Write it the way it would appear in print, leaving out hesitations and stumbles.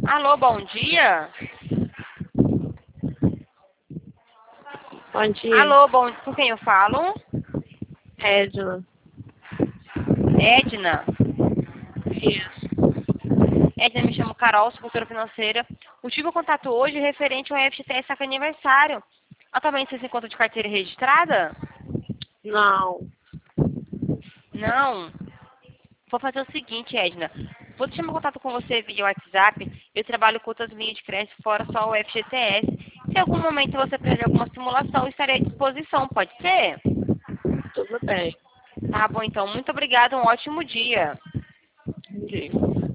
Alô, bom dia. Bom dia, Alô, com quem eu falo? Edna. Edna. Isso. Edna, me chamo Carol, sou consultora financeira. O tive contato hoje referente ao FGTS Saca Aniversário. Atualmente você se encontra de carteira registrada? Não. Não. Vou fazer o seguinte, Edna. Vou deixar meu contato com você via WhatsApp. Eu trabalho com outras linhas de crédito fora só o FGTS. Se em algum momento você precisar de alguma simulação, eu estarei à disposição. Pode ser? Tudo bem. Tá bom, então. Muito obrigada. Um ótimo dia. Bom dia.